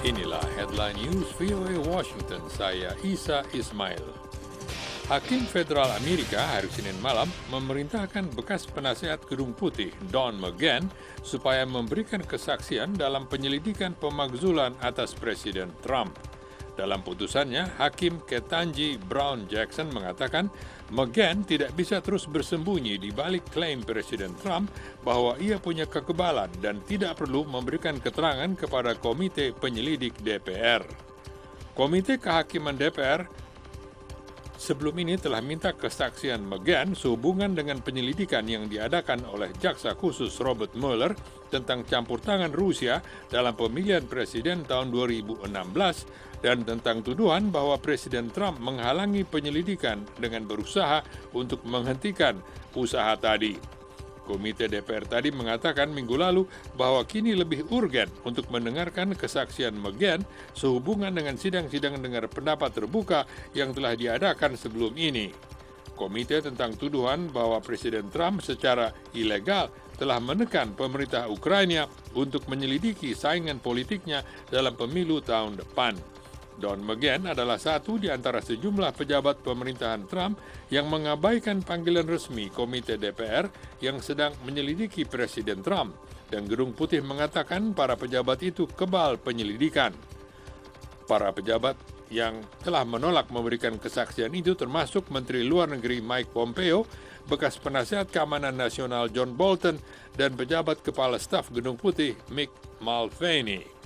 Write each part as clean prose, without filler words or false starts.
Inilah Headline News VOA Washington, saya Isa Ismail. Hakim Federal Amerika hari Senin malam memerintahkan bekas penasehat Gedung Putih Don McGahn supaya memberikan kesaksian dalam penyelidikan pemakzulan atas Presiden Trump. Dalam putusannya, Hakim Ketanji Brown Jackson mengatakan McGahn tidak bisa terus bersembunyi di balik klaim Presiden Trump bahwa ia punya kekebalan dan tidak perlu memberikan keterangan kepada Komite Penyelidik DPR. Komite Kehakiman DPR sebelum ini telah minta kesaksian McGahn sehubungan dengan penyelidikan yang diadakan oleh Jaksa Khusus Robert Mueller tentang campur tangan Rusia dalam pemilihan presiden tahun 2016 dan tentang tuduhan bahwa Presiden Trump menghalangi penyelidikan dengan berusaha untuk menghentikan usaha tadi. Komite DPR tadi mengatakan minggu lalu bahwa kini lebih urgen untuk mendengarkan kesaksian McGahn sehubungan dengan sidang-sidang dengar pendapat terbuka yang telah diadakan sebelum ini. Komite tentang tuduhan bahwa Presiden Trump secara ilegal telah menekan pemerintah Ukraina untuk menyelidiki saingan politiknya dalam pemilu tahun depan. Don McGahn adalah satu di antara sejumlah pejabat pemerintahan Trump yang mengabaikan panggilan resmi Komite DPR yang sedang menyelidiki Presiden Trump, dan Gedung Putih mengatakan para pejabat itu kebal penyelidikan. Para pejabat yang telah menolak memberikan kesaksian itu termasuk Menteri Luar Negeri Mike Pompeo, bekas penasihat keamanan nasional John Bolton, dan pejabat kepala staf Gedung Putih Mick Mulvaney.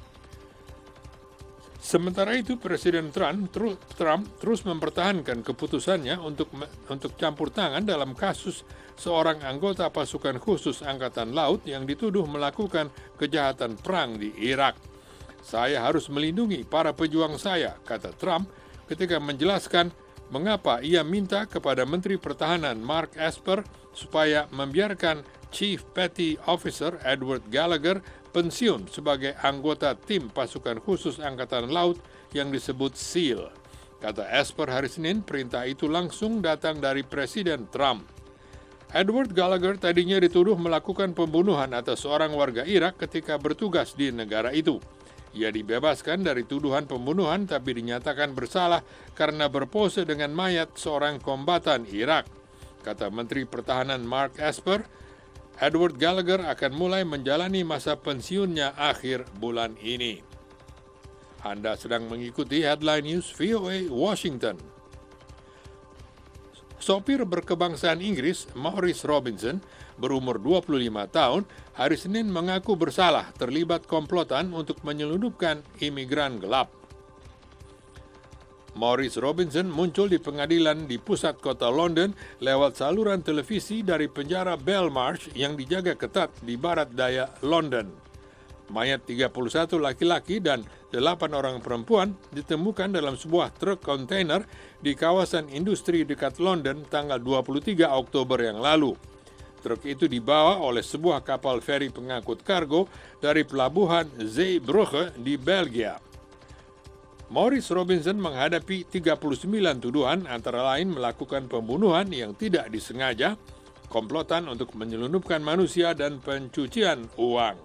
Sementara itu, Presiden Trump terus mempertahankan keputusannya untuk campur tangan dalam kasus seorang anggota pasukan khusus Angkatan Laut yang dituduh melakukan kejahatan perang di Irak. "Saya harus melindungi para pejuang saya," kata Trump ketika menjelaskan mengapa ia minta kepada Menteri Pertahanan Mark Esper supaya membiarkan Chief Petty Officer Edward Gallagher pensiun sebagai anggota tim pasukan khusus Angkatan Laut yang disebut SEAL. Kata Esper hari Senin, perintah itu langsung datang dari Presiden Trump. Edward Gallagher tadinya dituduh melakukan pembunuhan atas seorang warga Irak ketika bertugas di negara itu. Ia dibebaskan dari tuduhan pembunuhan tapi dinyatakan bersalah karena berpose dengan mayat seorang kombatan Irak. Kata Menteri Pertahanan Mark Esper, Edward Gallagher akan mulai menjalani masa pensiunnya akhir bulan ini. Anda sedang mengikuti Headline News VOA Washington. Sopir berkebangsaan Inggris Maurice Robinson berumur 25 tahun hari Senin mengaku bersalah terlibat komplotan untuk menyelundupkan imigran gelap. Maurice Robinson muncul di pengadilan di pusat kota London lewat saluran televisi dari penjara Belmarsh yang dijaga ketat di barat daya London. Mayat 31 laki-laki dan 8 orang perempuan ditemukan dalam sebuah truk kontainer di kawasan industri dekat London tanggal 23 Oktober yang lalu. Truk itu dibawa oleh sebuah kapal feri pengangkut kargo dari pelabuhan Zeebrugge di Belgia. Maurice Robinson menghadapi 39 tuduhan antara lain melakukan pembunuhan yang tidak disengaja, komplotan untuk menyelundupkan manusia, dan pencucian uang.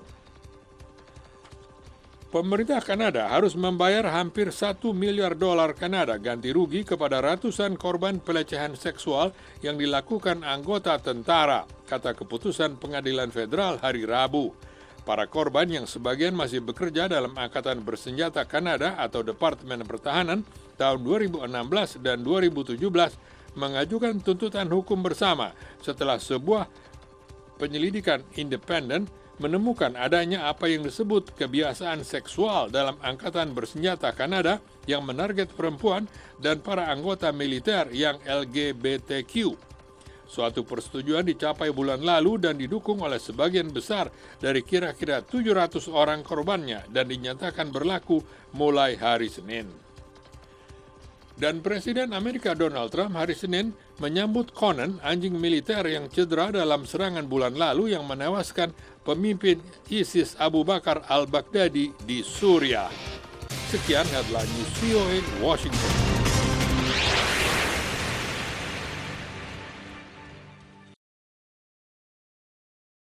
Pemerintah Kanada harus membayar hampir $1 miliar Kanada ganti rugi kepada ratusan korban pelecehan seksual yang dilakukan anggota tentara, kata keputusan Pengadilan Federal hari Rabu. Para korban yang sebagian masih bekerja dalam Angkatan Bersenjata Kanada atau Departemen Pertahanan tahun 2016 dan 2017 mengajukan tuntutan hukum bersama setelah sebuah penyelidikan independen menemukan adanya apa yang disebut kebiasaan seksual dalam Angkatan Bersenjata Kanada yang menarget perempuan dan para anggota militer yang LGBTQ. Suatu persetujuan dicapai bulan lalu dan didukung oleh sebagian besar dari kira-kira 700 orang korbannya dan dinyatakan berlaku mulai hari Senin. Dan Presiden Amerika Donald Trump hari Senin menyambut Conan, anjing militer yang cedera dalam serangan bulan lalu yang menewaskan pemimpin ISIS Abu Bakar al-Baghdadi di Suriah. Sekian Headline News VOA Washington.